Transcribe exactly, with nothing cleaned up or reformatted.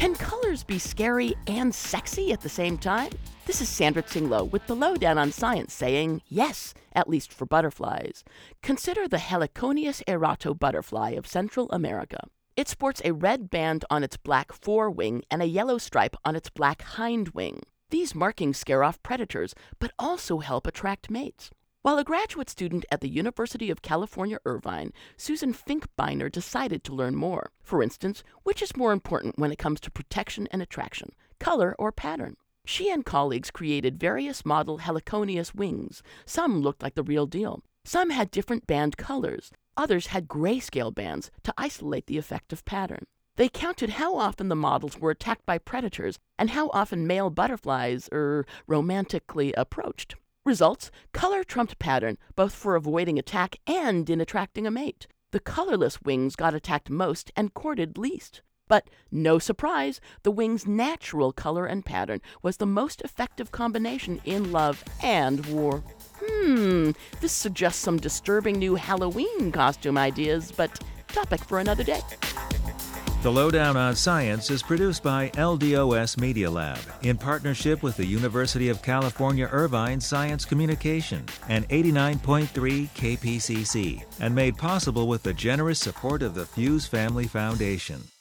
Can colors be scary and sexy at the same time? This is Sandra Tsinglo with the Lowdown on Science saying yes, at least for butterflies. Consider the Heliconius aerato butterfly of Central America. It sports a red band on its black forewing and a yellow stripe on its black hind wing. These markings scare off predators, but also help attract mates. While a graduate student at the University of California, Irvine, Susan Finkbeiner decided to learn more. For instance, which is more important when it comes to protection and attraction, color or pattern? She and colleagues created various model Heliconius wings. Some looked like the real deal. Some had different band colors. Others had grayscale bands to isolate the effect of pattern. They counted how often the models were attacked by predators and how often male butterflies, er, romantically approached. Results: color trumped pattern, both for avoiding attack and in attracting a mate. The colorless wings got attacked most and courted least. But no surprise, the wing's natural color and pattern was the most effective combination in love and war. Hmm, this suggests some disturbing new Halloween costume ideas, but topic for another day. The Lowdown on Science is produced by L D O S Media Lab in partnership with the University of California, Irvine Science Communication and eighty-nine point three K P C C, and made possible with the generous support of the Fuse Family Foundation.